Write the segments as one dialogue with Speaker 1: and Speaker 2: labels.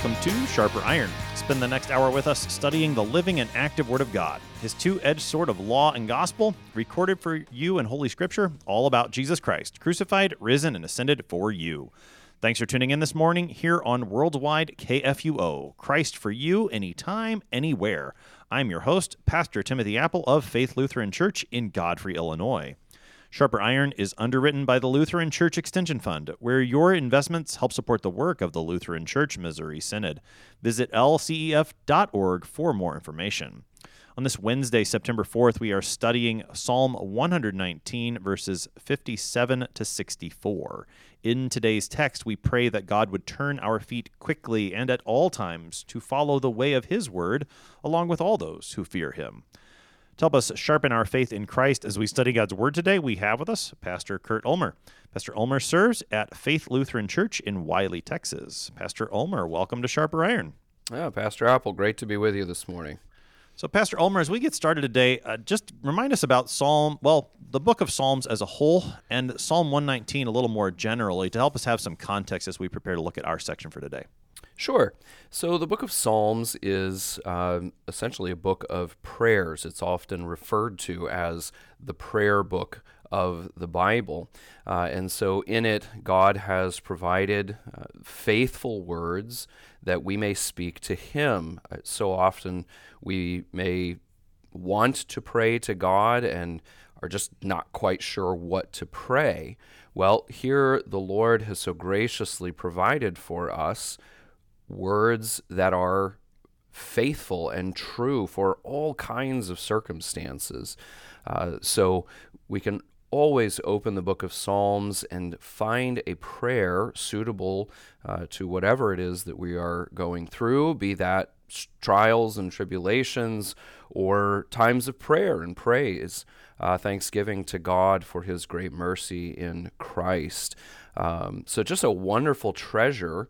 Speaker 1: welcome to Sharper Iron. Spend the next hour with us studying the living and active Word of God, His two-edged sword of law and gospel, recorded for you in Holy Scripture, all about Jesus Christ, crucified, risen, and ascended for you. Thanks for tuning in this morning here on Worldwide KFUO, Christ for you, anytime, anywhere. I'm your host, Pastor Timothy Apple of Faith Lutheran Church in Godfrey, Illinois. Sharper Iron is underwritten by the Lutheran Church Extension Fund, where your investments help support the work of the Lutheran Church Missouri Synod. Visit lcef.org for more information. On this Wednesday, September 4th, we are studying Psalm 119, verses 57 to 64. In today's text, we pray that God would turn our feet quickly and at all times to follow the way of His word, along with all those who fear Him. To help us sharpen our faith in Christ as we study God's Word today, we have with us Pastor Kurt Ulmer. Pastor Ulmer serves at Faith Lutheran Church in Wiley, Texas. Pastor Ulmer, welcome to Sharper Iron.
Speaker 2: Yeah, Pastor Apple, great to be with you this morning.
Speaker 1: So, Pastor Ulmer, as we get started today, just remind us about the book of Psalms as a whole, and Psalm 119 a little more generally, to help us have some context as we prepare to look at our section for today.
Speaker 2: Sure. So the book of Psalms is essentially a book of prayers. It's often referred to as the prayer book of the Bible. And so in it, God has provided faithful words that we may speak to Him. So often we may want to pray to God and are just not quite sure what to pray. Well, here the Lord has so graciously provided for us words that are faithful and true for all kinds of circumstances. So we can always open the book of Psalms and find a prayer suitable to whatever it is that we are going through, be that trials and tribulations or times of prayer and praise, thanksgiving to God for His great mercy in Christ. So just a wonderful treasure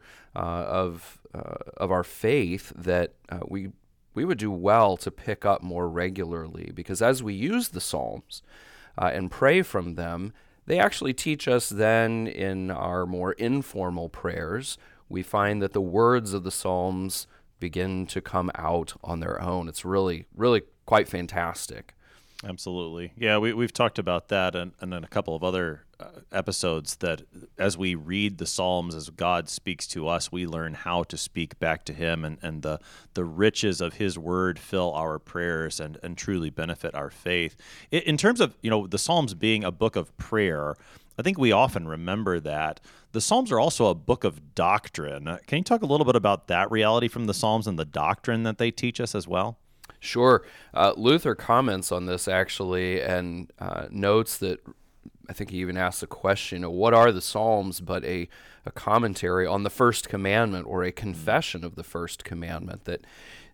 Speaker 2: of our faith that we would do well to pick up more regularly, because as we use the Psalms and pray from them, they actually teach us then in our more informal prayers. We find that the words of the Psalms begin to come out on their own. It's really, really quite fantastic.
Speaker 1: Absolutely. Yeah, we've talked about that and then a couple of other episodes, that as we read the Psalms, as God speaks to us, we learn how to speak back to Him, and the riches of His word fill our prayers and truly benefit our faith. In terms of, the Psalms being a book of prayer, I think we often remember that. The Psalms are also a book of doctrine. Can you talk a little bit about that reality from the Psalms and the doctrine that they teach us as well?
Speaker 2: Sure. Luther comments on this actually and notes that, I think he even asks the question, what are the Psalms but a commentary on the first commandment, or a confession of the first commandment, that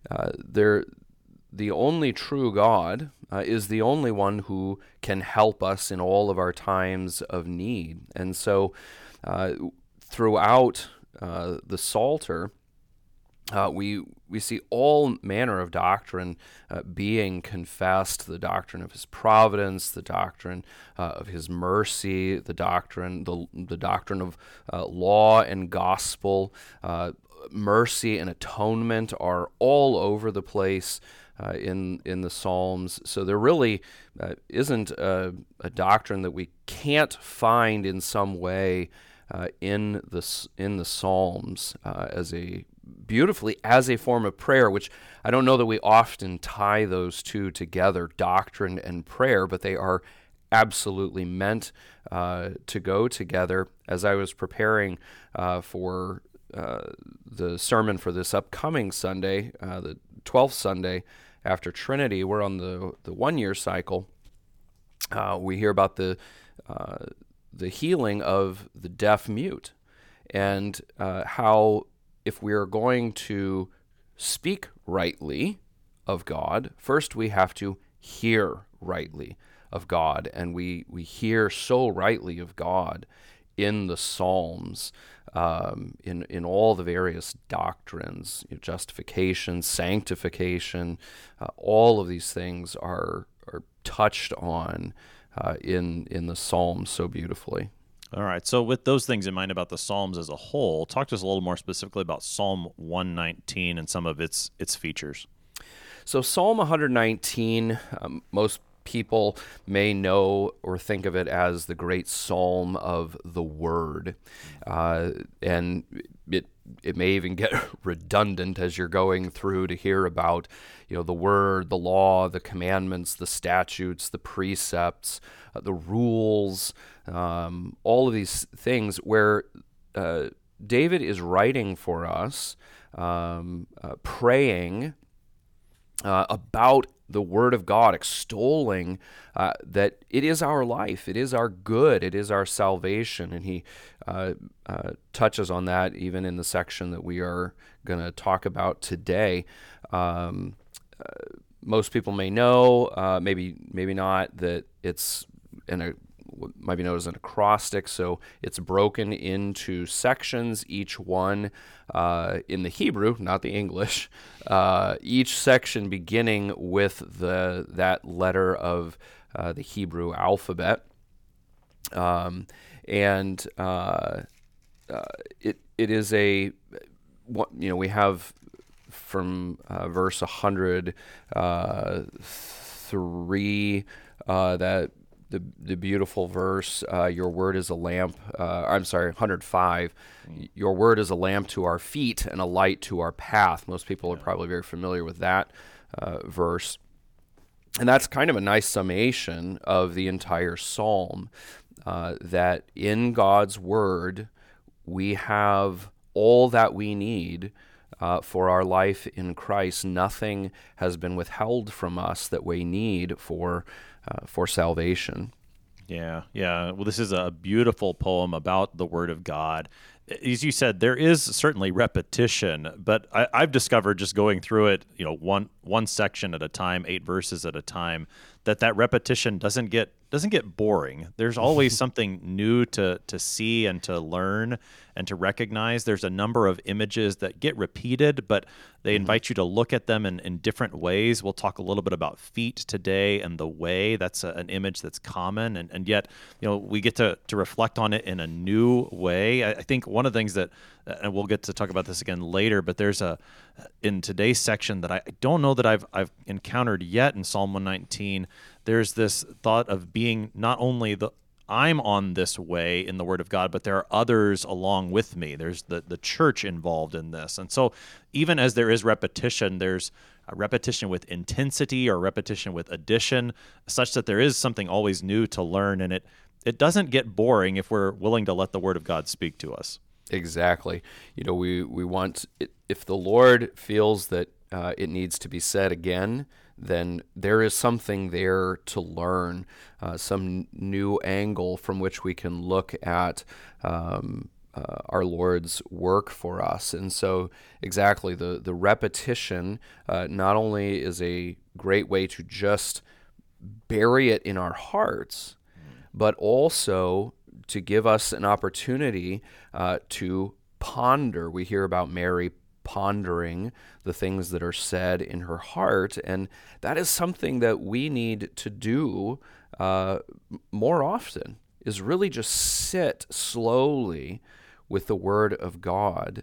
Speaker 2: the only true God is the only one who can help us in all of our times of need. And so throughout the Psalter, we see all manner of doctrine being confessed: the doctrine of His providence, the doctrine of His mercy, the doctrine of law and gospel. Mercy and atonement are all over the place in the Psalms. So there really isn't a doctrine that we can't find in some way in the Psalms beautifully as a form of prayer, which I don't know that we often tie those two together, doctrine and prayer, but they are absolutely meant to go together. As I was preparing for the sermon for this upcoming Sunday, the 12th Sunday after Trinity, we're on the 1-year cycle. We hear about the healing of the deaf-mute, and how if we are going to speak rightly of God, first we have to hear rightly of God, and we hear so rightly of God in the Psalms, in all the various doctrines, justification, sanctification, all of these things are touched on in the Psalms so beautifully.
Speaker 1: All right. So with those things in mind about the Psalms as a whole, talk to us a little more specifically about Psalm 119 and some of its features.
Speaker 2: So Psalm 119, most people may know or think of it as the great psalm of the Word, and it may even get redundant as you're going through to hear about, the Word, the law, the commandments, the statutes, the precepts, the rules, all of these things where David is writing for us, praying about the Word of God, extolling that it is our life, it is our good, it is our salvation. And he touches on that even in the section that we are going to talk about today. Most people may know, maybe not, that it's what might be known as an acrostic. So it's broken into sections, each one in the Hebrew, not the English, each section beginning with that letter of the Hebrew alphabet. It is we have from verse 103 that the beautiful verse, your word is a lamp, 105, your word is a lamp to our feet and a light to our path. Most people are probably very familiar with that verse. And that's kind of a nice summation of the entire psalm, that in God's word, we have all that we need for our life in Christ. Nothing has been withheld from us that we need for salvation.
Speaker 1: Yeah. Well, this is a beautiful poem about the Word of God. As you said, there is certainly repetition, but I've discovered just going through it, one section at a time, 8 verses at a time, that repetition doesn't get boring. There's always something new to see and to learn and to recognize. There's a number of images that get repeated, but they invite you to look at them in different ways. We'll talk a little bit about feet today and the way. That's an image that's common, and yet we get to reflect on it in a new way. I think one of the things that, and we'll get to talk about this again later, but there's in today's section that I don't know that I've encountered yet in Psalm 119. There's this thought of being not only I'm on this way in the Word of God, but there are others along with me. There's the church involved in this. And so even as there is repetition, there's a repetition with intensity or repetition with addition, such that there is something always new to learn. And it doesn't get boring if we're willing to let the Word of God speak to us.
Speaker 2: Exactly. We want, if the Lord feels that it needs to be said again, then there is something there to learn, some new angle from which we can look at our Lord's work for us. And so exactly, the repetition not only is a great way to just bury it in our hearts, but also to give us an opportunity to ponder. We hear about Mary pondering the things that are said in her heart, and that is something that we need to do more often, is really just sit slowly with the Word of God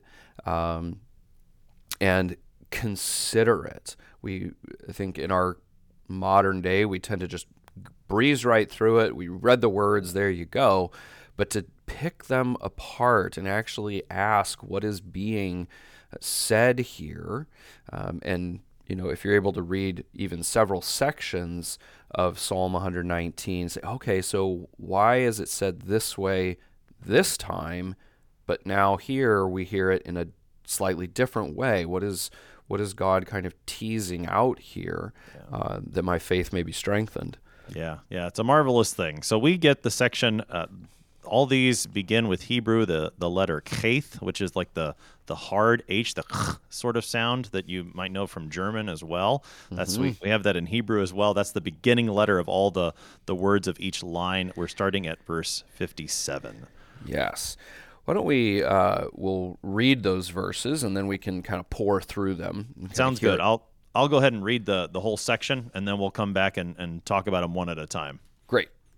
Speaker 2: and consider it. I think in our modern day, we tend to just breeze right through it. We read the words, there you go. But to pick them apart and actually ask what is being said here, and if you're able to read even several sections of Psalm 119, say, okay, so why is it said this way this time, but now here we hear it in a slightly different way? What is God kind of teasing out here, that my faith may be strengthened?
Speaker 1: Yeah, it's a marvelous thing. So we get the section. All these begin with Hebrew, the letter Cheth, which is like the hard H, the ch sort of sound that you might know from German as well. That's we have that in Hebrew as well. That's the beginning letter of all the words of each line. We're starting at verse 57.
Speaker 2: Yes. Why don't we'll read those verses, and then we can kind of pour through them.
Speaker 1: Sounds good. I'll go ahead and read the whole section, and then we'll come back and talk about them one at a time.
Speaker 2: Great.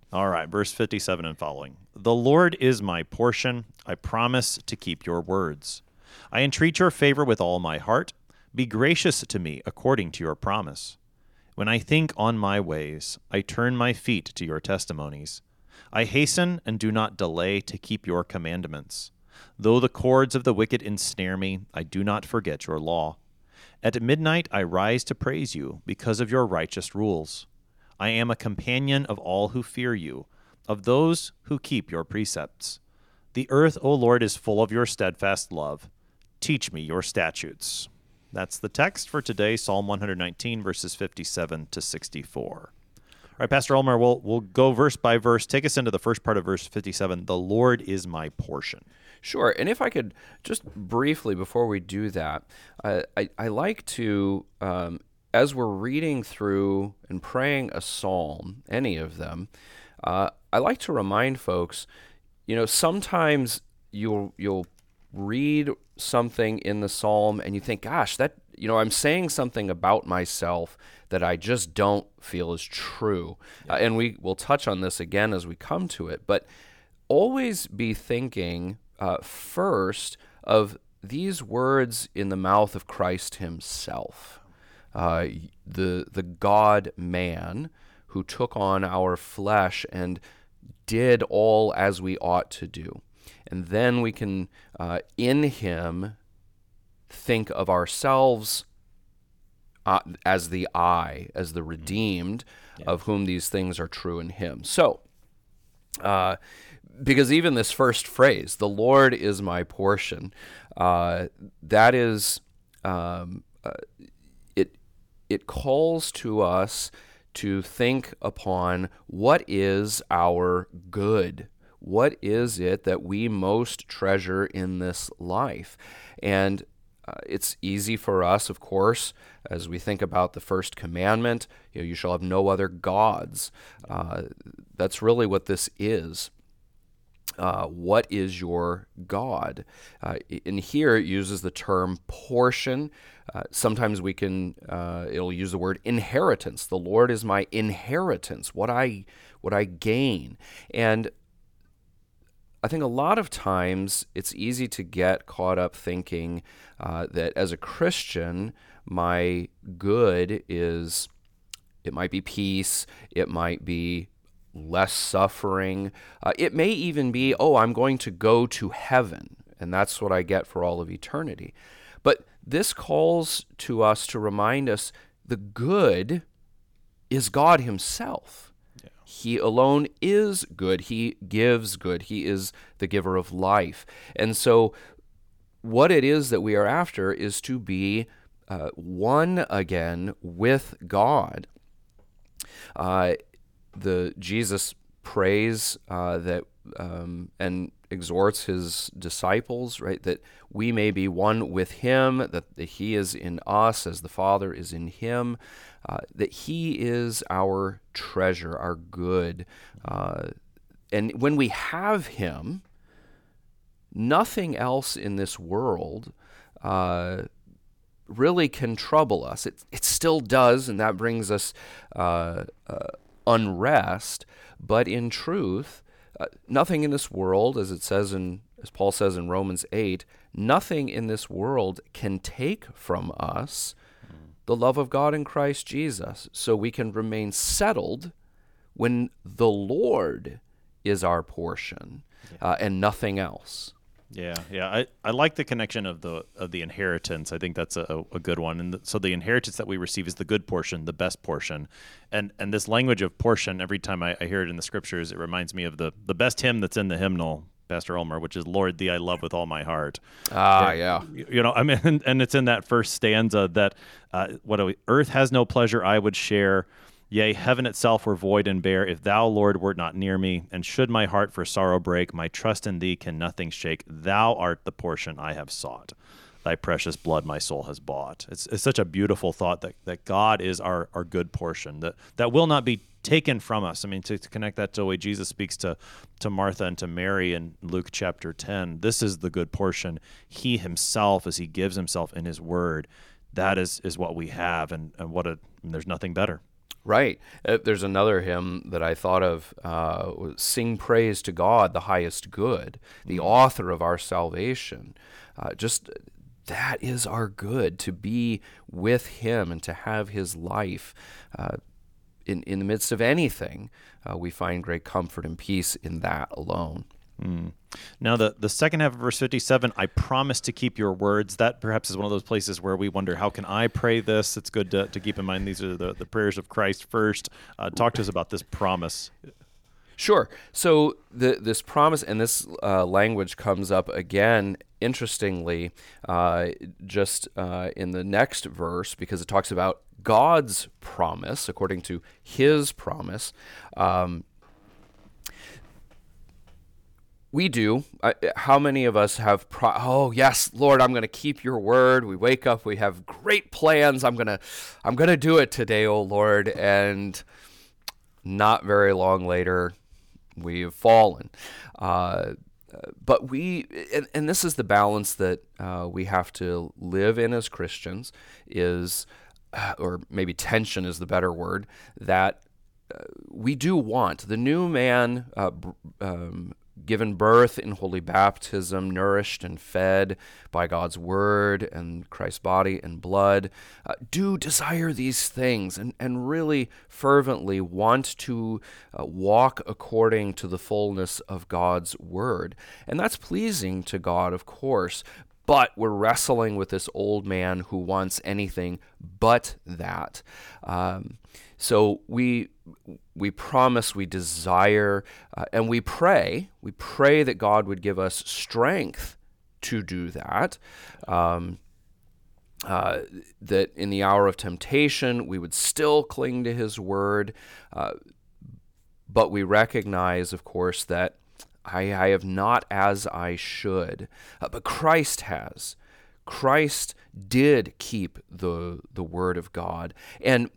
Speaker 1: All right, verse 57 and following. The Lord is my portion. I promise to keep your words. I entreat your favor with all my heart. Be gracious to me according to your promise. When I think on my ways, I turn my feet to your testimonies. I hasten and do not delay to keep your commandments. Though the cords of the wicked ensnare me, I do not forget your law. At midnight I rise to praise you because of your righteous rules. I am a companion of all who fear you, of those who keep your precepts. The earth, O Lord, is full of your steadfast love. Teach me your statutes. That's the text for today, Psalm 119, verses 57 to 64. All right, Pastor Ulmer, we'll go verse by verse. Take us into the first part of verse 57. The Lord is my portion.
Speaker 2: Sure. And if I could just briefly, before we do that, I like to, as we're reading through and praying a psalm, any of them, I like to remind folks, sometimes you'll read something in the psalm and you think, gosh, that, I'm saying something about myself that I just don't feel is true. Yeah. And we will touch on this again as we come to it, but always be thinking first of these words in the mouth of Christ himself, the God-man who took on our flesh and did all as we ought to do. And then we can, in him, think of ourselves as the I, as the redeemed, of whom these things are true in him. So, because even this first phrase, the Lord is my portion, that is, it calls to us to think upon what is our good. What is it that we most treasure in this life? And it's easy for us, of course, as we think about the first commandment, you shall have no other gods. That's really what this is. What is your God? In here, it uses the term portion. Sometimes we can, it'll use the word inheritance. The Lord is my inheritance, what I gain. And I think a lot of times it's easy to get caught up thinking that as a Christian, my good is, it might be peace, it might be less suffering, it may even be, I'm going to go to heaven, and that's what I get for all of eternity. But this calls to us to remind us the good is God himself. He alone is good. He gives good. He is the giver of life. And so what it is that we are after is to be one again with God. Jesus prays that and exhorts his disciples, right, that we may be one with him, that he is in us as the Father is in him, that he is our treasure, our good. And when we have him, nothing else in this world really can trouble us. It still does, and that brings us unrest, but in truth, nothing in this world, as Paul says in Romans 8, nothing in this world can take from us the love of God in Christ Jesus, so we can remain settled when the Lord is our portion, and nothing else.
Speaker 1: Yeah. I like the connection of the inheritance. I think that's a good one. And so the inheritance that we receive is the good portion, the best portion. And this language of portion, every time I hear it in the scriptures, it reminds me of the best hymn that's in the hymnal, Pastor Ulmer, which is "Lord, Thee I love with all my heart."
Speaker 2: Yeah.
Speaker 1: And it's in that first stanza that earth has no pleasure I would share. Yea, heaven itself were void and bare, if thou, Lord, wert not near me. And should my heart for sorrow break, my trust in thee can nothing shake. Thou art the portion I have sought. Thy precious blood my soul has bought. It's such a beautiful thought that God is our good portion, that will not be taken from us. I mean, to connect that to the way Jesus speaks to Martha and to Mary in Luke chapter 10, this is the good portion. He himself, as he gives himself in his word, that is what we have, and there's nothing better.
Speaker 2: Right. There's another hymn that I thought of, Sing Praise to God, the Highest Good, the author of our salvation. Just that is our good, to be with him and to have his life. In the midst of anything, we find great comfort and peace in that alone.
Speaker 1: Now, the second half of verse 57, I promise to keep your words. That perhaps is one of those places where we wonder, how can I pray this? It's good to keep in mind these are the prayers of Christ first. Talk to us about this promise.
Speaker 2: Sure. So this promise and this language comes up again, interestingly, just in the next verse, because it talks about God's promise, according to his promise. We do. How many of us have, oh yes, Lord, I'm going to keep your word. We wake up, we have great plans. I'm going to do it today, oh Lord. And not very long later, we have fallen. But and this is the balance that we have to live in as Christians, is, or maybe tension is the better word, that we do want the new man given birth in holy baptism, nourished and fed by God's word and Christ's body and blood, do desire these things and really fervently want to walk according to the fullness of God's word. And that's pleasing to God, of course, but we're wrestling with this old man who wants anything but that. So we promise, we desire, and we pray that God would give us strength to do that, that in the hour of temptation we would still cling to his word, but we recognize, of course, that I have not as I should, but Christ has. Christ did keep the word of God, and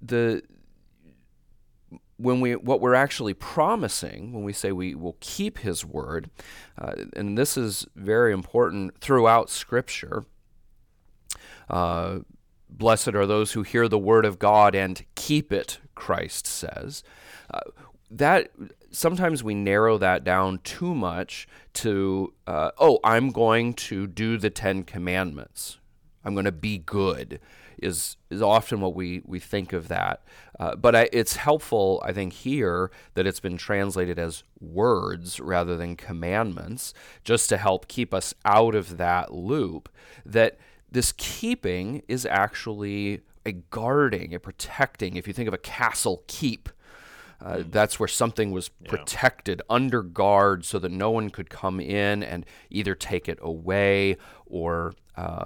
Speaker 2: what we're actually promising when we say we will keep his word, and this is very important throughout Scripture. Blessed are those who hear the word of God and keep it, Christ says. That sometimes we narrow that down too much to, I'm going to do the 10 Commandments. I'm going to be good. Is often what we think of that. But it's helpful, I think, here that it's been translated as words rather than commandments, just to help keep us out of that loop, that this keeping is actually a guarding, a protecting. If you think of a castle keep, that's where something was protected under guard so that no one could come in and either take it away or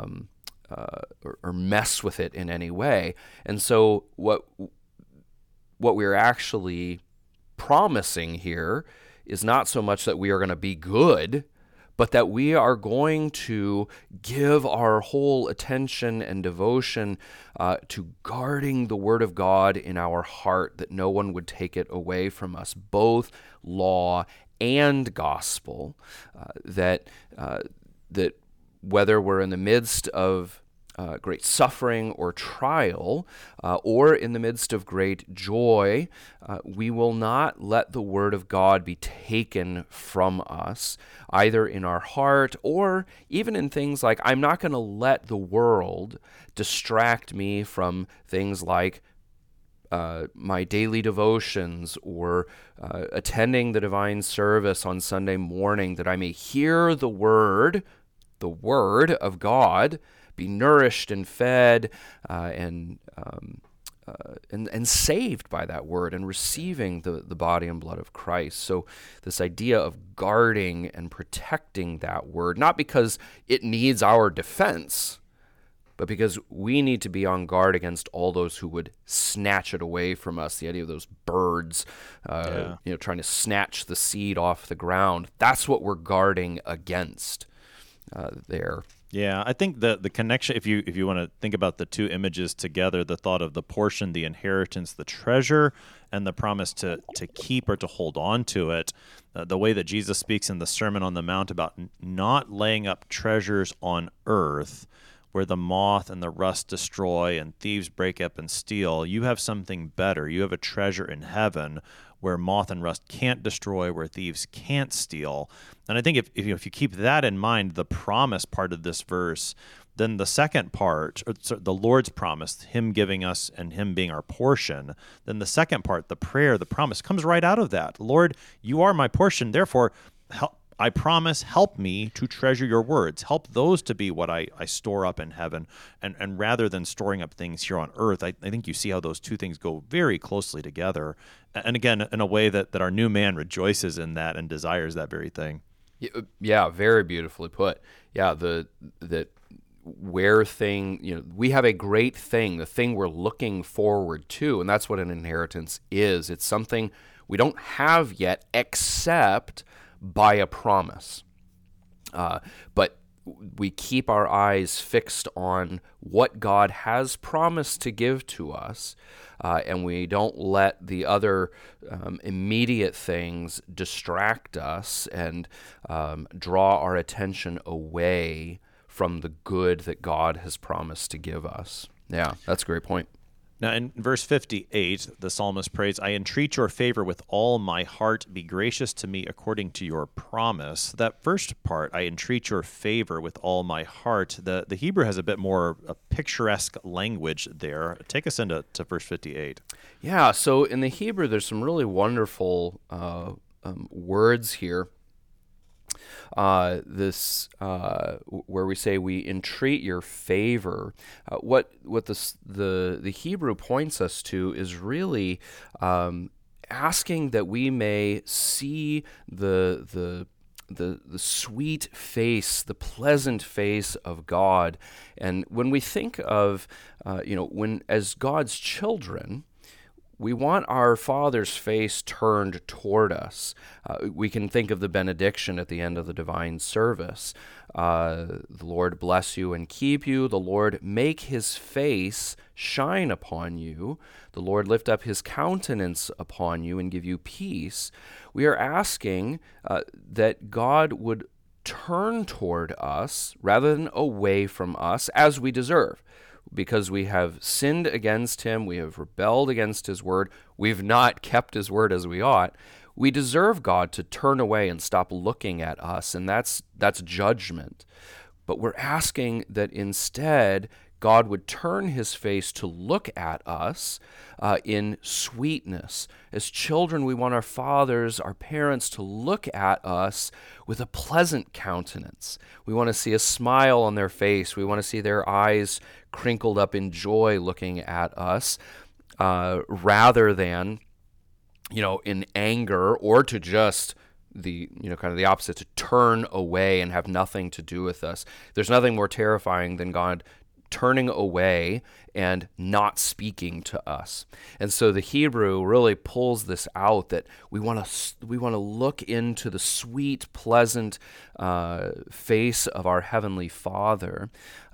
Speaker 2: mess with it in any way. And so what we're actually promising here is not so much that we are going to be good, but that we are going to give our whole attention and devotion to guarding the Word of God in our heart, that no one would take it away from us, both law and gospel, that whether we're in the midst of great suffering or trial, or in the midst of great joy, we will not let the Word of God be taken from us, either in our heart or even in things like, I'm not going to let the world distract me from things like my daily devotions or attending the divine service on Sunday morning, that I may hear the Word of God, be nourished and fed and saved by that word and receiving the body and blood of Christ. So this idea of guarding and protecting that word, not because it needs our defense, but because we need to be on guard against all those who would snatch it away from us. The idea of those birds, trying to snatch the seed off the ground. That's what we're guarding against there.
Speaker 1: Yeah, I think the connection, if you want to think about the two images together, the thought of the portion, the inheritance, the treasure, and the promise to keep or to hold on to it, the way that Jesus speaks in the Sermon on the Mount about not laying up treasures on earth, where the moth and the rust destroy and thieves break up and steal. You have something better. You have a treasure in heaven where moth and rust can't destroy, where thieves can't steal. And I think if you keep that in mind, the promise part of this verse, then the second part, the Lord's promise, him giving us and him being our portion, then the second part, the prayer, the promise, comes right out of that. Lord, you are my portion, therefore I promise, help me to treasure your words. Help those to be what I store up in heaven. And rather than storing up things here on earth, I think you see how those two things go very closely together. And again, in a way that our new man rejoices in that and desires that very thing.
Speaker 2: Yeah, very beautifully put. Yeah, we have a great thing, the thing we're looking forward to, and that's what an inheritance is. It's something we don't have yet except by a promise. But we keep our eyes fixed on what God has promised to give to us, and we don't let the other immediate things distract us and draw our attention away from the good that God has promised to give us. Yeah, that's a great point.
Speaker 1: Now, in verse 58, the psalmist prays, I entreat your favor with all my heart. Be gracious to me according to your promise. That first part, I entreat your favor with all my heart, the Hebrew has a bit more a picturesque language there. Take us into verse 58.
Speaker 2: Yeah, so in the Hebrew, there's some really wonderful words here. Where we say we entreat your favor, what the Hebrew points us to is really asking that we may see the sweet face, the pleasant face of God. And when we think of when as God's children, we want our Father's face turned toward us. We can think of the benediction at the end of the divine service. The Lord bless you and keep you. The Lord make his face shine upon you. The Lord lift up his countenance upon you and give you peace. We are asking that God would turn toward us rather than away from us as we deserve. Because we have sinned against him, we have rebelled against his word, we've not kept his word as we ought, we deserve God to turn away and stop looking at us, and that's judgment. But we're asking that instead God would turn his face to look at us in sweetness. As children, we want our fathers, our parents, to look at us with a pleasant countenance. We want to see a smile on their face. We want to see their eyes crinkled up in joy looking at us, rather than, in anger, or to just kind of the opposite, to turn away and have nothing to do with us. There's nothing more terrifying than God turning away and not speaking to us. And so the Hebrew really pulls this out, that we want to look into the sweet, pleasant face of our Heavenly Father.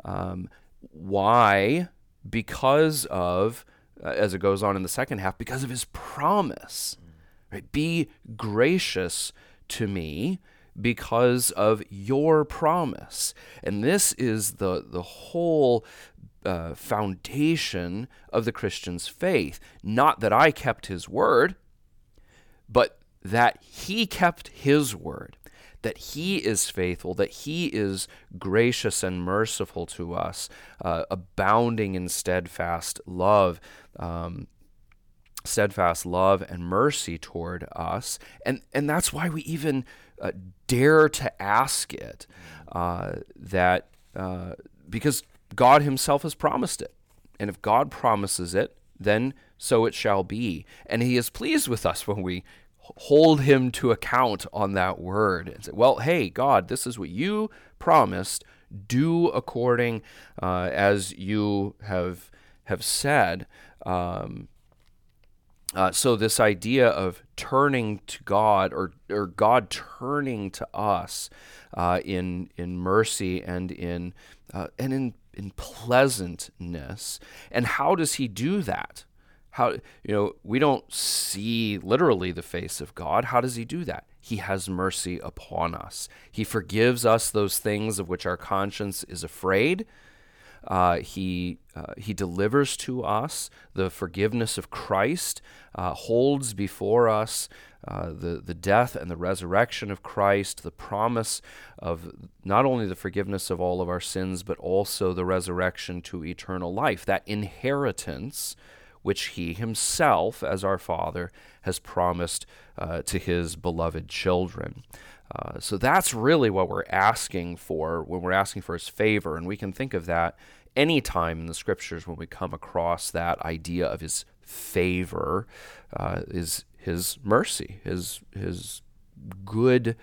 Speaker 2: Why? Because of, as it goes on in the second half, because of his promise. Right? Be gracious to me because of your promise. And this is the whole foundation of the Christian's faith. Not that I kept his word, but that he kept his word, that he is faithful, that he is gracious and merciful to us, abounding in steadfast love and mercy toward us. And that's why we even dare to ask it, because God himself has promised it. And if God promises it, then so it shall be. And he is pleased with us when we hold him to account on that word and say, well, hey, God, this is what you promised. Do according as you have said. So this idea of turning to God, or God turning to us in mercy and in pleasantness. And how does he do that? How, we don't see literally the face of God. How does he do that? He has mercy upon us. He forgives us those things of which our conscience is afraid. He delivers to us the forgiveness of Christ, holds before us the death and the resurrection of Christ, the promise of not only the forgiveness of all of our sins, but also the resurrection to eternal life, that inheritance which he himself, as our Father, has promised to his beloved children. So that's really what we're asking for when we're asking for his favor, and we can think of that any time in the Scriptures when we come across that idea of his favor, is his mercy, his good,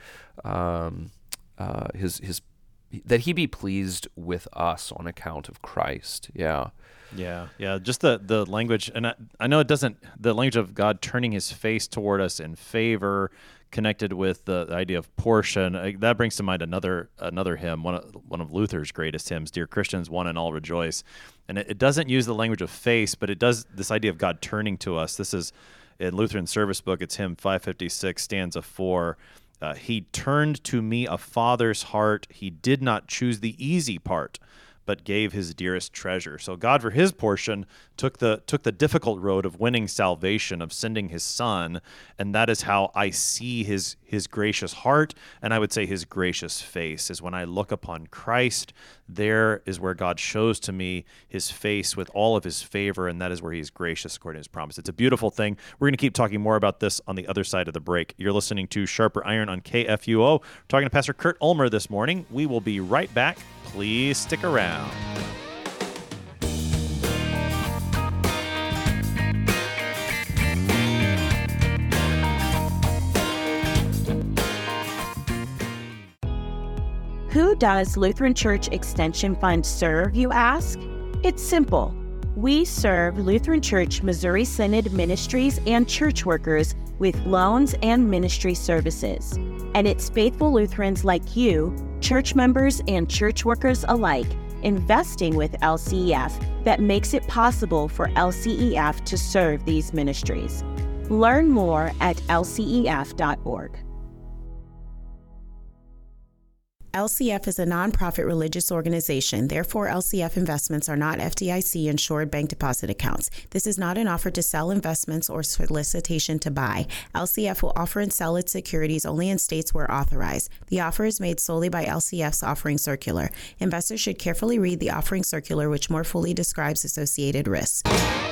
Speaker 2: his that he be pleased with us on account of Christ. Yeah. Just the language, and I know it doesn't, the language of God turning his face toward us in favor, connected with the idea of portion, that brings to mind another hymn, one of Luther's greatest hymns, Dear Christians, One and All Rejoice. And it doesn't use the language of face, but it does this idea of God turning to us. This is in Lutheran Service Book, it's hymn 556, stanza 4. He turned to me a father's heart. He did not choose the easy part, but gave his dearest treasure. So God, for his portion, took the difficult road of winning salvation, of sending his Son, and that is how I see his gracious heart, and I would say his gracious face, is when I look upon Christ. There is where God shows to me his face with all of his favor, and that is where he is gracious according to his promise. It's a beautiful thing. We're going to keep talking more about this on the other side of the break. You're listening to Sharper Iron on KFUO. We're talking to Pastor Kurt Ulmer this morning. We will be right back. Please stick around.
Speaker 3: Who does Lutheran Church Extension Fund serve, you ask? It's simple. We serve Lutheran Church Missouri Synod ministries and church workers with loans and ministry services. And it's faithful Lutherans like you, church members and church workers alike, investing with LCEF that makes it possible for LCEF to serve these ministries. Learn more at lcef.org.
Speaker 4: LCF is a nonprofit religious organization. Therefore, LCF investments are not FDIC-insured bank deposit accounts. This is not an offer to sell investments or solicitation to buy. LCF will offer and sell its securities only in states where authorized. The offer is made solely by LCF's offering circular. Investors should carefully read the offering circular, which more fully describes associated risks.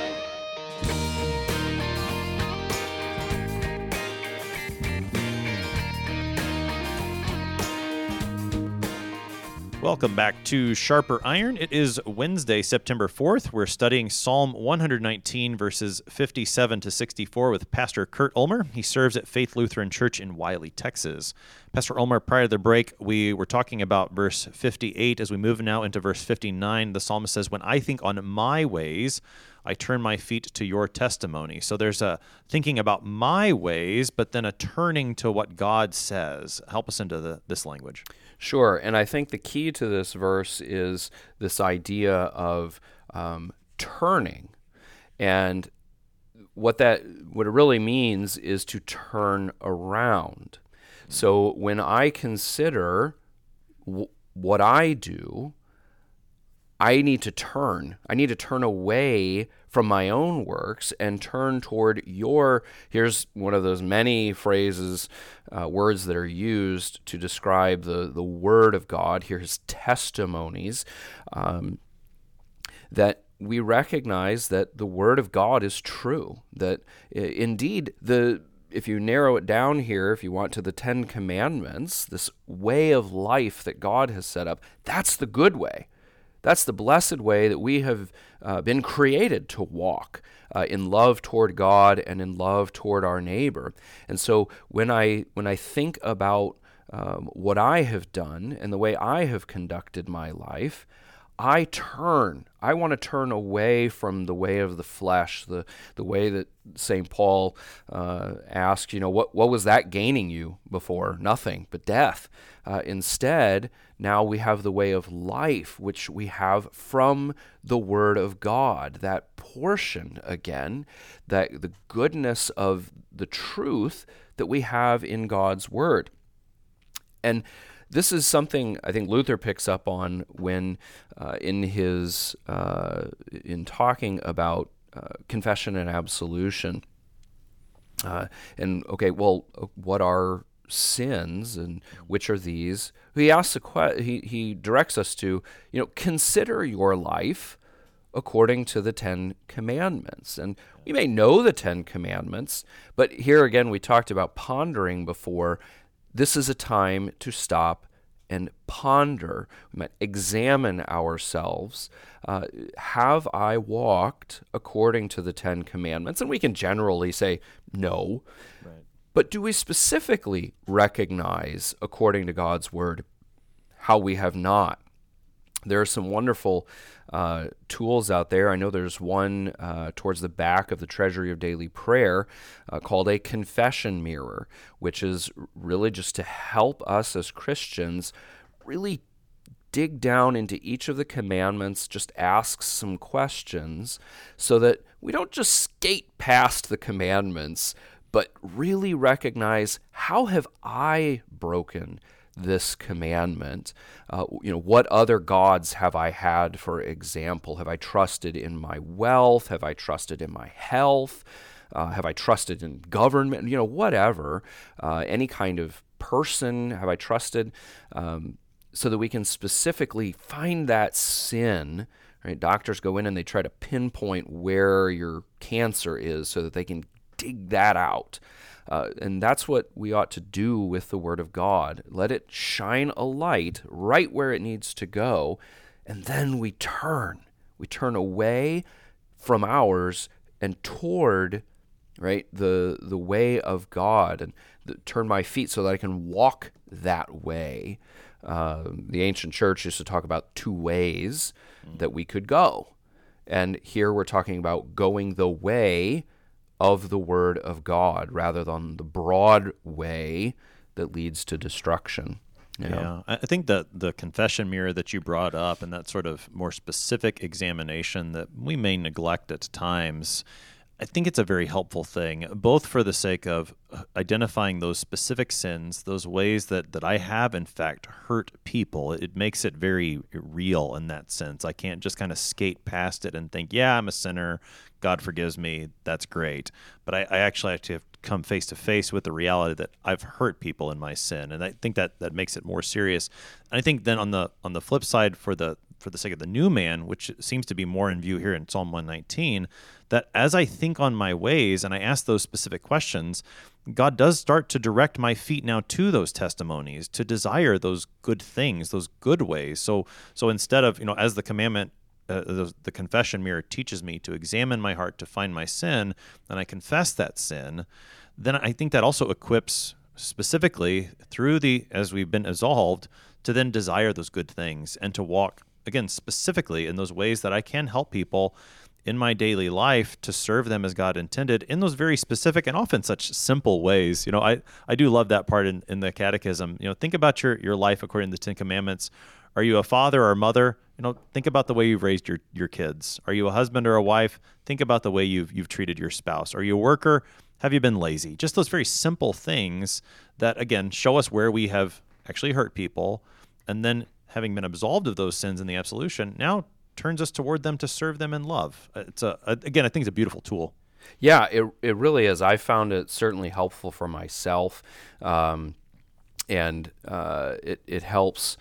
Speaker 1: Welcome back to Sharper Iron. It is Wednesday, September 4th. We're studying Psalm 119, verses 57 to 64 with Pastor Kurt Ulmer. He serves at Faith Lutheran Church in Wiley, Texas. Pastor Ulmer, prior to the break, we were talking about verse 58. As we move now into verse 59, the psalmist says, when I think on my ways, I turn my feet to your testimony. So there's a thinking about my ways, but then a turning to what God says. Help us into this language.
Speaker 2: Sure, and I think the key to this verse is this idea of turning, and what it really means is to turn around. So when I consider what I do, I need to turn. I need to turn away from my own works and turn toward your, here's one of those many phrases, words that are used to describe the Word of God. Here's testimonies, that we recognize that the Word of God is true, that indeed if you narrow it down here, if you want, to the Ten Commandments, this way of life that God has set up, that's the good way. That's the blessed way that we have been created to walk in love toward God and in love toward our neighbor. And so when I think about what I have done and the way I have conducted my life, I want to turn away from the way of the flesh, the way that St. Paul asked, what was that gaining you before? Nothing but death. Instead, now we have the way of life, which we have from the Word of God, that portion again, that the goodness of the truth that we have in God's Word. And this is something I think Luther picks up on when in talking about confession and absolution. What are sins and which are these? He asks he directs us to, consider your life according to the 10 Commandments. And we may know the 10 Commandments, but here again we talked about pondering before. This is a time to stop and ponder. We might examine ourselves. Have I walked according to the 10 Commandments? And we can generally say no. Right. But do we specifically recognize, according to God's Word, how we have not? There are some wonderful tools out there. I know there's one towards the back of the Treasury of Daily Prayer called a confession mirror, which is really just to help us as Christians really dig down into each of the commandments, just ask some questions so that we don't just skate past the commandments, but really recognize, how have I broken this commandment? What other gods have I had, for example? Have I trusted in my wealth? Have I trusted in my health? Have I trusted in government? Whatever. Any kind of person have I trusted? So that we can specifically find that sin. Right? Doctors go in and they try to pinpoint where your cancer is so that they can dig that out. And that's what we ought to do with the Word of God. Let it shine a light right where it needs to go, and then we turn. We turn away from ours and toward, right, the way of God, and turn my feet so that I can walk that way. The ancient church used to talk about 2 ways that we could go. And here we're talking about going the way of the Word of God rather than the broad way that leads to destruction.
Speaker 1: Yeah, I think that the confession mirror that you brought up and that sort of more specific examination that we may neglect at times, I think it's a very helpful thing, both for the sake of identifying those specific sins, those ways that I have, in fact, hurt people. It makes it very real in that sense. I can't just kind of skate past it and think, yeah, I'm a sinner, God forgives me, that's great. But I actually have to come face to face with the reality that I've hurt people in my sin, and I think that makes it more serious. And I think then on the flip side, for the sake of the new man, which seems to be more in view here in Psalm 119, that as I think on my ways and I ask those specific questions, God does start to direct my feet now to those testimonies, to desire those good things, those good ways. So instead of, as the commandment, the confession mirror teaches me to examine my heart to find my sin, and I confess that sin, then I think that also equips specifically as we've been absolved, to then desire those good things and to walk, again, specifically in those ways that I can help people in my daily life to serve them as God intended in those very specific and often such simple ways. I do love that part in the Catechism. Think about your life according to the 10 Commandments. Are you a father or a mother? Think about the way you've raised your kids. Are you a husband or a wife? Think about the way you've treated your spouse. Are you a worker? Have you been lazy? Just those very simple things that, again, show us where we have actually hurt people, and then having been absolved of those sins in the absolution, now turns us toward them to serve them in love. Again, I think it's a beautiful tool.
Speaker 2: Yeah, it really is. I found it certainly helpful for myself, and it helps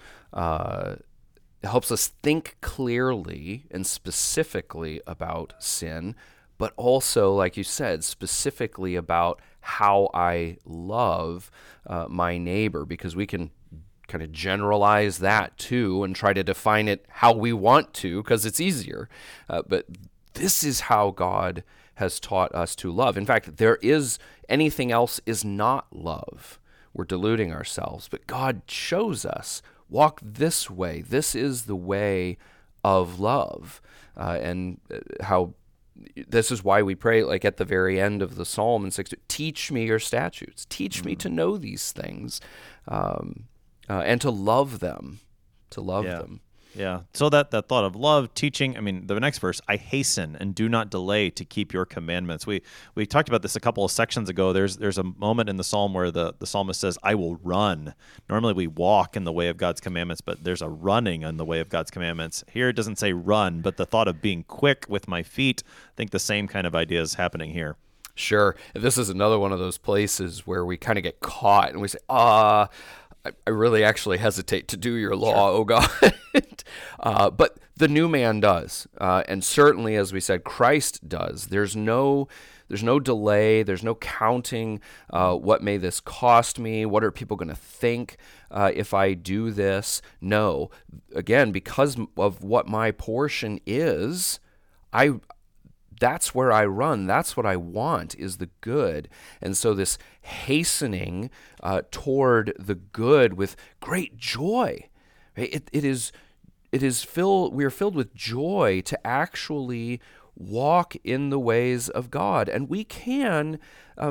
Speaker 2: us think clearly and specifically about sin, but also, like you said, specifically about how I love my neighbor, because we can kind of generalize that too and try to define it how we want to because it's easier. But this is how God has taught us to love. In fact, anything else is not love. We're deluding ourselves. But God shows us, walk this way. This is the way of love. And how this is why we pray, like at the very end of the Psalm in 6, teach me your statutes. Teach me to know these things. And to love them, them.
Speaker 1: Yeah. So that thought of love, teaching, I mean, the next verse, I hasten and do not delay to keep your commandments. We talked about this a couple of sections ago. There's a moment in the psalm where the psalmist says, I will run. Normally we walk in the way of God's commandments, but there's a running in the way of God's commandments. Here it doesn't say run, but the thought of being quick with my feet, I think the same kind of idea is happening here.
Speaker 2: Sure. This is another one of those places where we kind of get caught and we say, I really actually hesitate to do your law, oh God. But the new man does. And certainly, as we said, Christ does. There's no delay. There's no counting what may this cost me? What are people going to think if I do this? No. Again, because of what my portion is, that's where I run. That's what I want, is the good. And so this hastening toward the good with great joy, right? It is filled. We are filled with joy to actually walk in the ways of God, and we can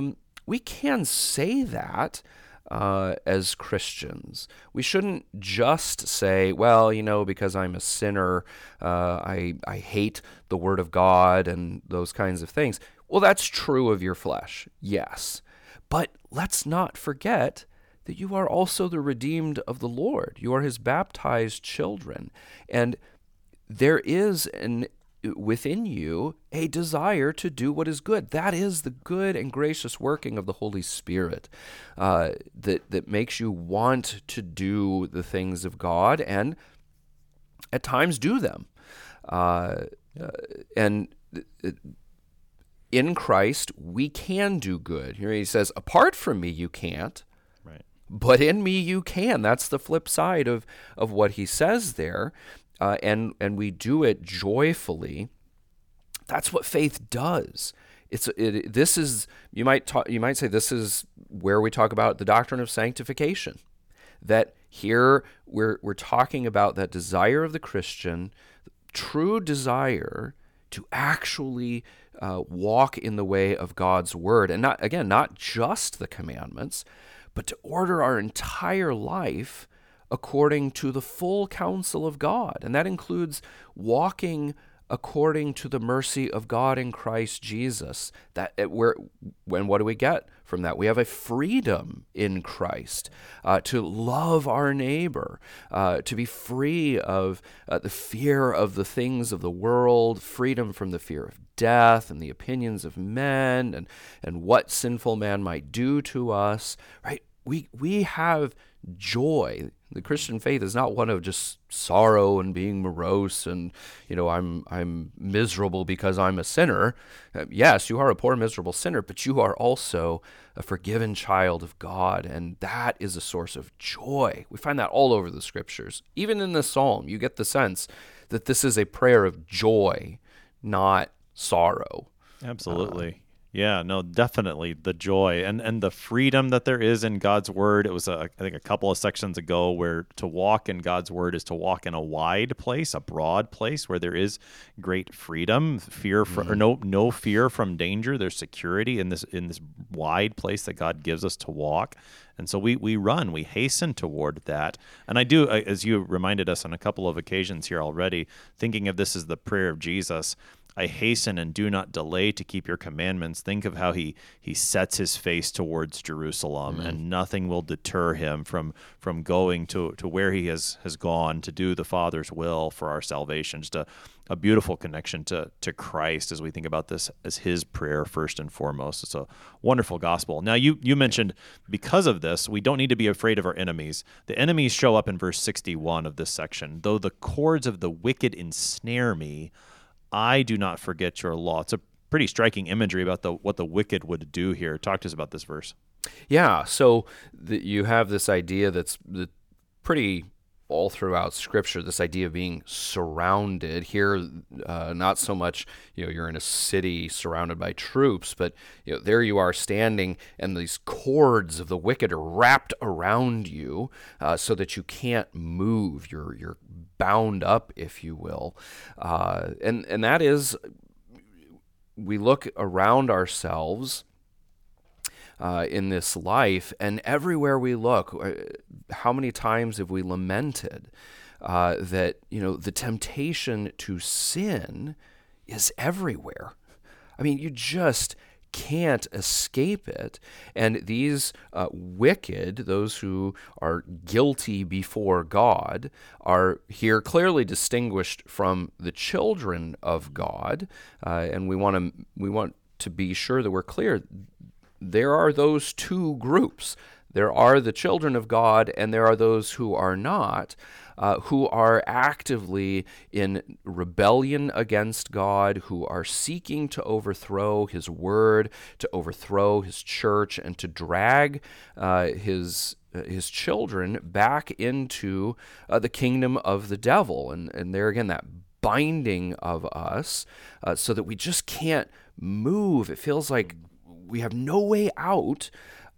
Speaker 2: say that. As Christians, we shouldn't just say, well, because I'm a sinner, I hate the Word of God and those kinds of things. Well, that's true of your flesh, yes. But let's not forget that you are also the redeemed of the Lord. You are His baptized children. And there is within you a desire to do what is good. That is the good and gracious working of the Holy Spirit that makes you want to do the things of God and at times do them. And in Christ, we can do good. Here he says, apart from me, you can't.
Speaker 1: Right.
Speaker 2: But in me, you can. That's the flip side of what he says there. And we do it joyfully. That's what faith does. This is, you might say, this is where we talk about the doctrine of sanctification. That here we're talking about that desire of the Christian, true desire to actually walk in the way of God's word, and not just the commandments, but to order our entire life according to the full counsel of God. And that includes walking according to the mercy of God in Christ Jesus. What do we get from that? We have a freedom in Christ to love our neighbor, to be free of the fear of the things of the world, freedom from the fear of death and the opinions of men and what sinful man might do to us, right? We have joy. The Christian faith is not one of just sorrow and being morose and, I'm miserable because I'm a sinner. Yes, you are a poor, miserable sinner, but you are also a forgiven child of God, and that is a source of joy. We find that all over the Scriptures. Even in the Psalm, you get the sense that this is a prayer of joy, not sorrow.
Speaker 1: Absolutely. Yeah, no, definitely the joy and the freedom that there is in God's word. It was, I think, a couple of sections ago where to walk in God's word is to walk in a wide place, a broad place where there is great freedom, or no fear from danger. There's security in this wide place that God gives us to walk. And so we run, we hasten toward that. And I do, as you reminded us on a couple of occasions here already, thinking of this as the prayer of Jesus. I hasten and do not delay to keep your commandments. Think of how he sets his face towards Jerusalem, and nothing will deter him from going to where he has gone to do the Father's will for our salvation. Just a beautiful connection to Christ as we think about this as his prayer first and foremost. It's a wonderful gospel. Now, you mentioned because of this, we don't need to be afraid of our enemies. The enemies show up in verse 61 of this section. Though the cords of the wicked ensnare me, I do not forget your law. It's a pretty striking imagery about what the wicked would do here. Talk to us about this verse.
Speaker 2: Yeah, so you have this idea that's pretty all throughout Scripture, this idea of being surrounded. Here, not so much, you're in a city surrounded by troops, but there you are standing, and these cords of the wicked are wrapped around you so that you can't move. You're bound up, if you will. And that is, we look around ourselves in this life, and everywhere we look, how many times have we lamented that, the temptation to sin is everywhere. I mean, you just can't escape it. And these wicked, those who are guilty before God, are here clearly distinguished from the children of God. And we want to be sure that we're clear. There are those two groups. There are the children of God, and there are those who are not, who are actively in rebellion against God, who are seeking to overthrow His word, to overthrow His church, and to drag His children back into the kingdom of the devil. And there again, that binding of us so that we just can't move. It feels like we have no way out.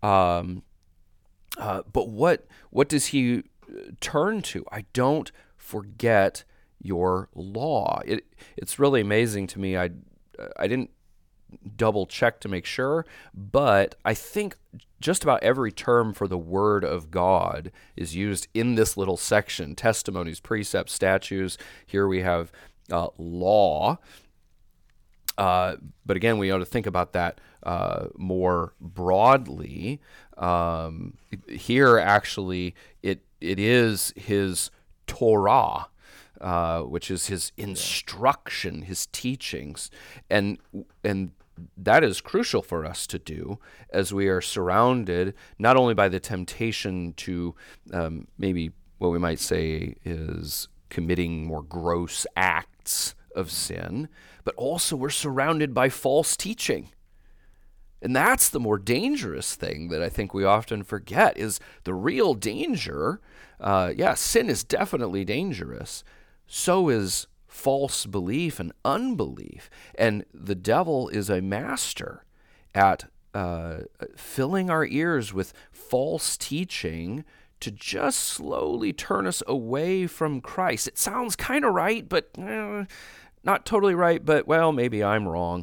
Speaker 2: But what does he turn to? I don't forget your law. It's really amazing to me. I didn't double check to make sure, but I think just about every term for the Word of God is used in this little section: testimonies, precepts, statutes. Here we have law. But again, we ought to think about that more broadly. Here, actually, it is His Torah, which is His instruction, His teachings, and that is crucial for us to do as we are surrounded not only by the temptation to maybe what we might say is committing more gross acts of sin, but also we're surrounded by false teaching. And that's the more dangerous thing that I think we often forget is the real danger. Sin is definitely dangerous. So is false belief and unbelief. And the devil is a master at filling our ears with false teaching to just slowly turn us away from Christ. It sounds kind of right, but not totally right, but, well, maybe I'm wrong.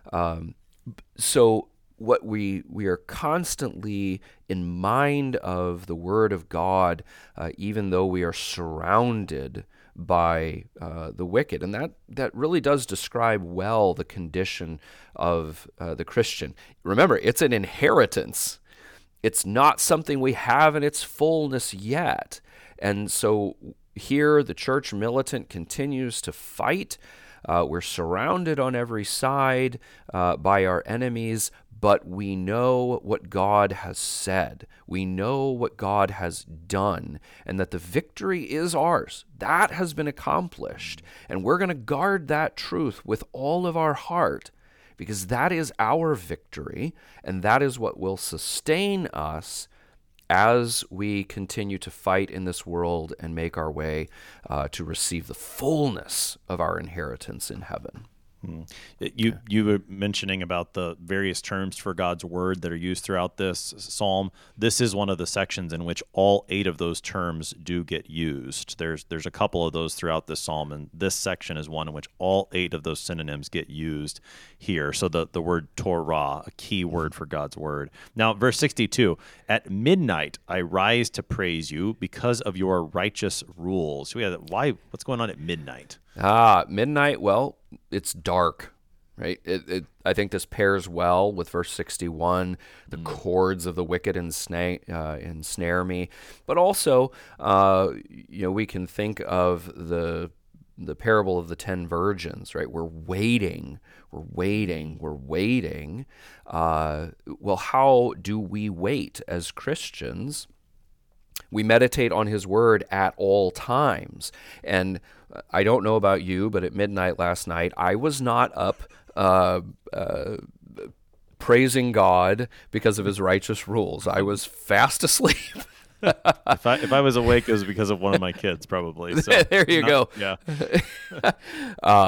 Speaker 2: So what we are constantly in mind of the Word of God, even though we are surrounded by the wicked. And that really does describe well the condition of the Christian. Remember, it's an inheritance. It's not something we have in its fullness yet. And so here the church militant continues to fight. We're surrounded on every side by our enemies, but we know what God has said. We know what God has done, and that the victory is ours. That has been accomplished, and we're going to guard that truth with all of our heart, because that is our victory, and that is what will sustain us as we continue to fight in this world and make our way to receive the fullness of our inheritance in heaven.
Speaker 1: You were mentioning about the various terms for God's word that are used throughout this psalm. This is one of the sections in which all 8 of those terms do get used. There's a couple of those throughout this psalm, and this section is one in which all 8 of those synonyms get used here. So the word Torah, a key word for God's word. Now, verse 62, at midnight I rise to praise you because of your righteous rules. What's going on at midnight?
Speaker 2: Midnight, well, it's dark, right? I think this pairs well with verse 61, the cords of the wicked ensnare me. But also, we can think of the parable of the 10 virgins, right? We're waiting. Well, how do we wait as Christians? We meditate on His word at all times. And I don't know about you, but at midnight last night, I was not up praising God because of His righteous rules. I was fast asleep.
Speaker 1: If I was awake, it was because of one of my kids, probably. So
Speaker 2: there you go.
Speaker 1: Yeah.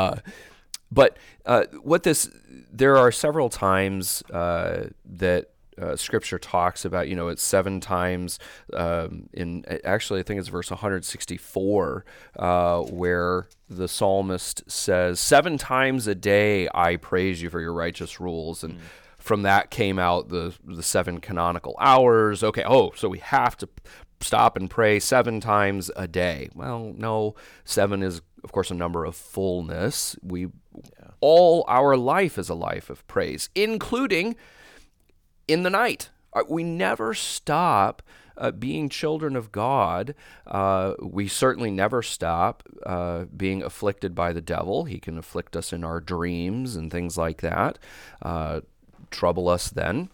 Speaker 2: But there are several times that Scripture talks about, it's 7 times actually I think it's verse 164, where the psalmist says, 7 times a day I praise you for your righteous rules. And from that came out the 7 canonical hours. Okay, so we have to stop and pray 7 times a day. Well, no, 7 is, of course, a number of fullness. All our life is a life of praise, including in the night. We never stop being children of God. We certainly never stop being afflicted by the devil. He can afflict us in our dreams and things like that, trouble us then.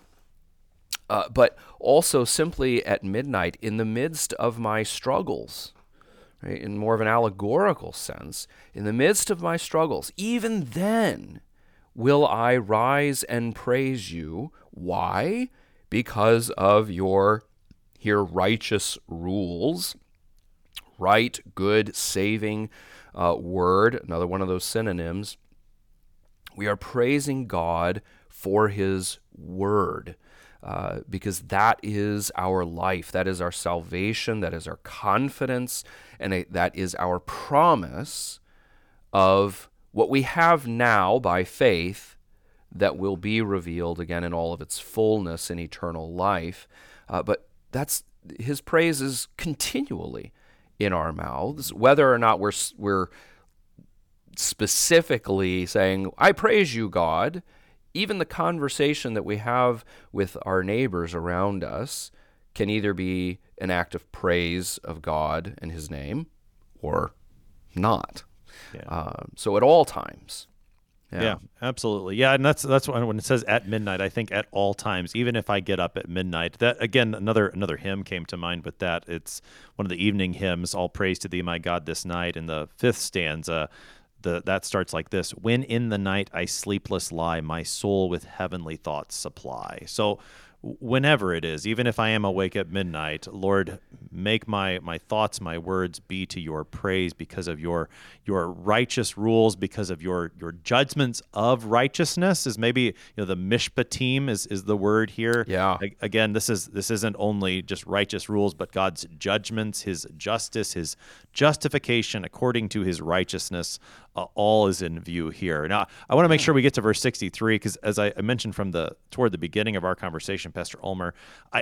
Speaker 2: But also simply at midnight, in the midst of my struggles, right, in more of an allegorical sense, in the midst of my struggles, even then will I rise and praise you. Why? Because of your righteous rules, right, good, saving word, another one of those synonyms. We are praising God for his word, because that is our life, that is our salvation, that is our confidence, and that is our promise of what we have now by faith that will be revealed again in all of its fullness in eternal life. But that's his praise is continually in our mouths, whether or not we're specifically saying, I praise you, God. Even the conversation that we have with our neighbors around us can either be an act of praise of God and his name or not. So at all times.
Speaker 1: Yeah, absolutely. Yeah, and that's when it says at midnight, I think at all times, even if I get up at midnight. That again, another hymn came to mind with that. It's one of the evening hymns, All Praise to Thee, My God, This Night. In the 5th stanza, that starts like this: When in the night I sleepless lie, my soul with heavenly thoughts supply. So whenever it is, even if I am awake at midnight, Lord, make my thoughts, my words be to your praise because of your righteous rules, because of your judgments of righteousness. Is maybe the mishpatim is the word here.
Speaker 2: Yeah.
Speaker 1: Again, this isn't only just righteous rules, but God's judgments, his justice, his justification according to his righteousness. All is in view here. Now, I want to make sure we get to verse 63, because as I mentioned toward the beginning of our conversation, Pastor Ulmer,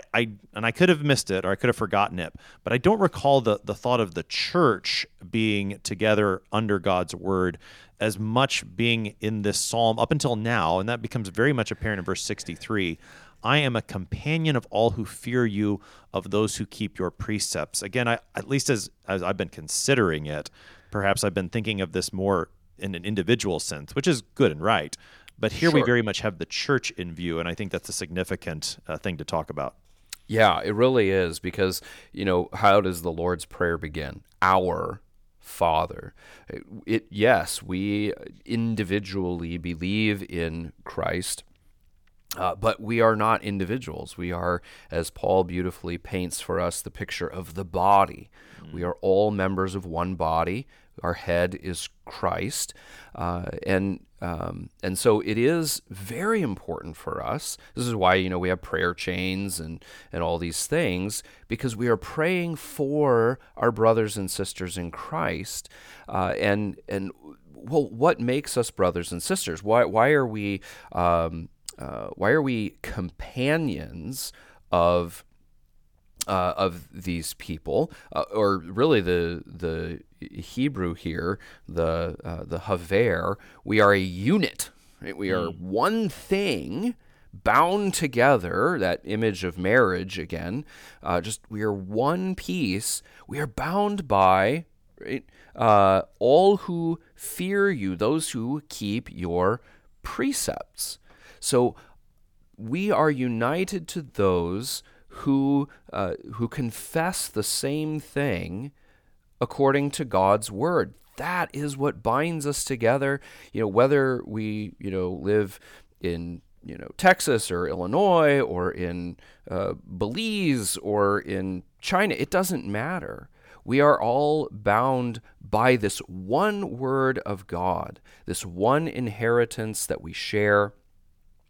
Speaker 1: I could have missed it or I could have forgotten it, but I don't recall the thought of the church being together under God's word as much being in this psalm up until now, and that becomes very much apparent in verse 63. I am a companion of all who fear you, of those who keep your precepts. Again, at least as I've been considering it, perhaps I've been thinking of this more in an individual sense, which is good and right. But here we very much have the church in view, and I think that's a significant thing to talk about.
Speaker 2: Yeah, it really is, because, how does the Lord's Prayer begin? Our Father. Yes, we individually believe in Christ, but we are not individuals. We are, as Paul beautifully paints for us, the picture of the body. We are all members of one body. Our head is Christ, and so it is very important for us. This is why we have prayer chains and all these things, because we are praying for our brothers and sisters in Christ, and what makes us brothers and sisters? Why are we companions of these people, or really the Hebrew here, the haver? We are a unit. Right? We are one thing bound together. That image of marriage again. We are one piece. We are bound by all who fear you, those who keep your precepts. So we are united to those who confess the same thing according to God's word. That is what binds us together. Whether we live in Texas or Illinois or in Belize or in China, it doesn't matter. We are all bound by this one word of God, this one inheritance that we share.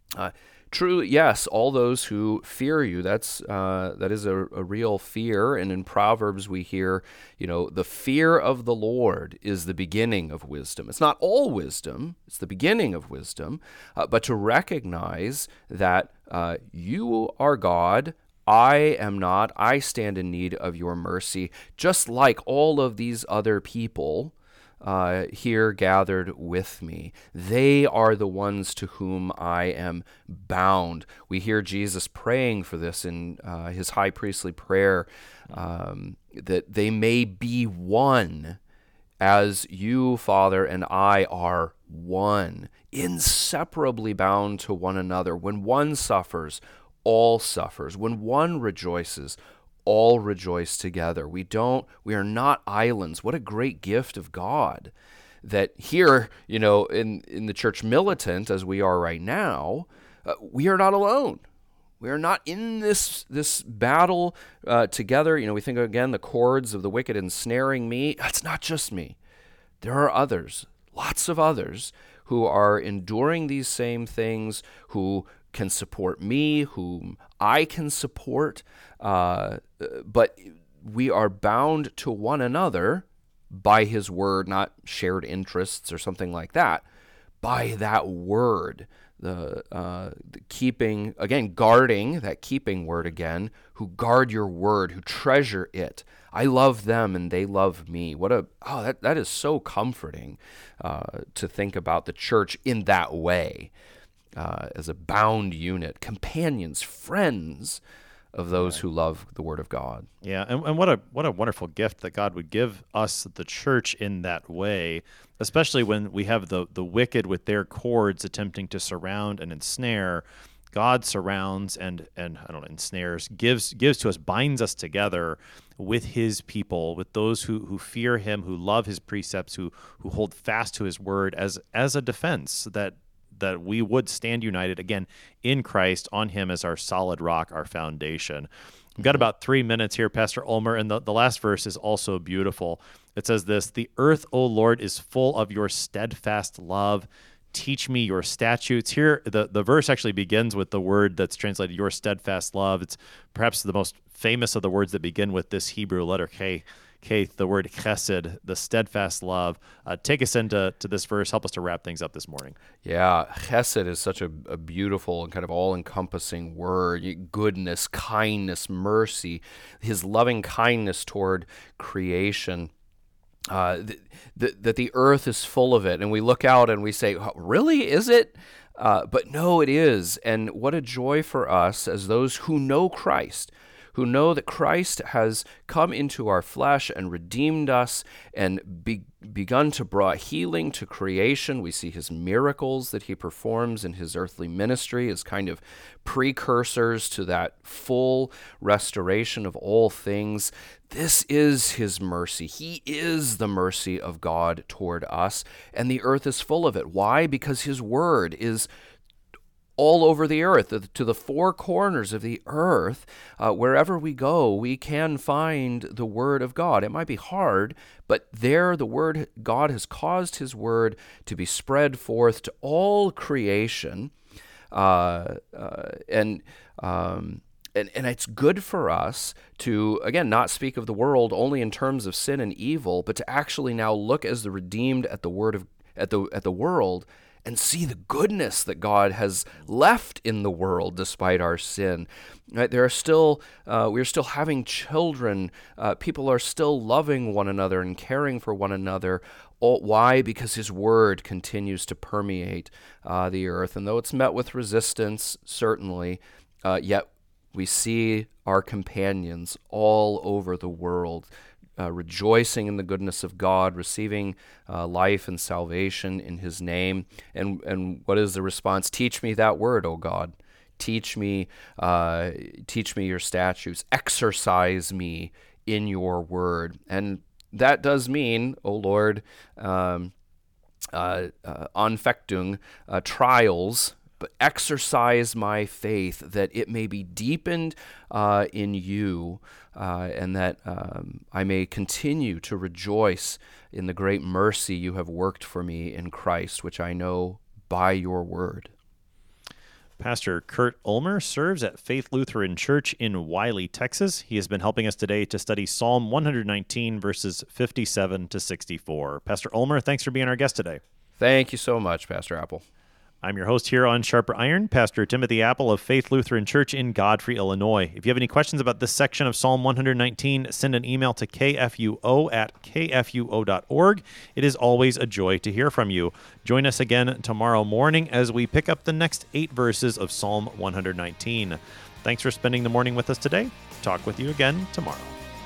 Speaker 2: True, yes, all those who fear you. That is a real fear. And in Proverbs we hear, the fear of the Lord is the beginning of wisdom. It's not all wisdom, it's the beginning of wisdom. But to recognize that you are God, I am not, I stand in need of your mercy, just like all of these other people here gathered with me. They are the ones to whom I am bound. We hear Jesus praying for this in his high priestly prayer, that they may be one as you, Father, and I are one, inseparably bound to one another. When one suffers, all suffers. When one rejoices, all rejoice together. We are not islands. What a great gift of God that here, in the church militant, as we are right now, we are not alone. We are not in this battle together. We think, again, the cords of the wicked ensnaring me. That's not just me. There are others, lots of others, who are enduring these same things, who can support me, whom I can support, but we are bound to one another by his word, not shared interests or something like that, by that word, the keeping, again, guarding, that keeping word again, who guard your word, who treasure it. I love them and they love me. That is so comforting to think about the church in that way. As a bound unit, companions, friends of those who love the Word of God.
Speaker 1: Yeah, and what a wonderful gift that God would give us, the church, in that way, especially when we have the wicked with their cords attempting to surround and ensnare. God surrounds and ensnares, gives to us, binds us together with his people, with those who fear him, who love his precepts, who hold fast to his word as a defense, that we would stand united, again, in Christ, on him as our solid rock, our foundation. We've got about 3 minutes here, Pastor Ulmer, and the last verse is also beautiful. It says this: "The earth, O Lord, is full of your steadfast love. Teach me your statutes." Here, the verse actually begins with the word that's translated your steadfast love. It's perhaps the most famous of the words that begin with this Hebrew letter K, the word chesed, the steadfast love. Take us into this verse. Help us to wrap things up this morning.
Speaker 2: Yeah, chesed is such a beautiful and kind of all-encompassing word. Goodness, kindness, mercy, his loving kindness toward creation. That the earth is full of it. And we look out and we say, really, is it? But no, it is. And what a joy for us as those who know Christ, who know that Christ has come into our flesh and redeemed us and begun to bring healing to creation. We see his miracles that he performs in his earthly ministry as kind of precursors to that full restoration of all things. This is his mercy. He is the mercy of God toward us, and the earth is full of it. Why? Because his word is all over the earth, to the four corners of the earth. Wherever we go, we can find the Word of God. It might be hard, but there the Word, God has caused his Word to be spread forth to all creation. And it's good for us to, again, not speak of the world only in terms of sin and evil, but to actually now look as the redeemed at the world and see the goodness that God has left in the world despite our sin. Right? We're still having children. People are still loving one another and caring for one another. Why? Because his word continues to permeate the earth. And though it's met with resistance, certainly, yet we see our companions all over the world rejoicing in the goodness of God, receiving life and salvation in his name. And what is the response? Teach me that word, O God. Teach me your statutes. Exercise me in your word. And that does mean, O Lord, Anfechtung, trials, but exercise my faith that it may be deepened in you, and that I may continue to rejoice in the great mercy you have worked for me in Christ, which I know by your word.
Speaker 1: Pastor Kurt Ulmer serves at Faith Lutheran Church in Wiley, Texas. He has been helping us today to study Psalm 119, verses 57 to 64. Pastor Ulmer, thanks for being our guest today.
Speaker 2: Thank you so much, Pastor Apple.
Speaker 1: I'm your host here on Sharper Iron, Pastor Timothy Apple of Faith Lutheran Church in Godfrey, Illinois. If you have any questions about this section of Psalm 119, send an email to kfuo@kfuo.org. It is always a joy to hear from you. Join us again tomorrow morning as we pick up the next 8 verses of Psalm 119. Thanks for spending the morning with us today. Talk with you again tomorrow.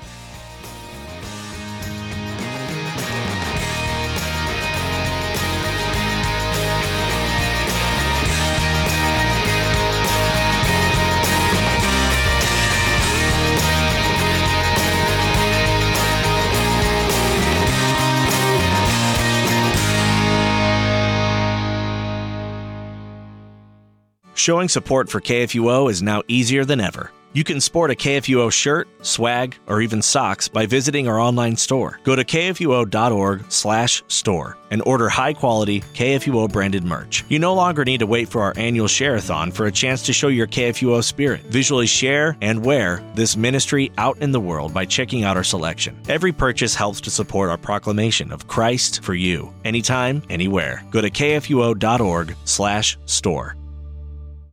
Speaker 5: Showing support for KFUO is now easier than ever. You can sport a KFUO shirt, swag, or even socks by visiting our online store. Go to kfuo.org/store and order high-quality KFUO-branded merch. You no longer need to wait for our annual share-a-thon for a chance to show your KFUO spirit. Visually share and wear this ministry out in the world by checking out our selection. Every purchase helps to support our proclamation of Christ for you, anytime, anywhere. Go to kfuo.org/store.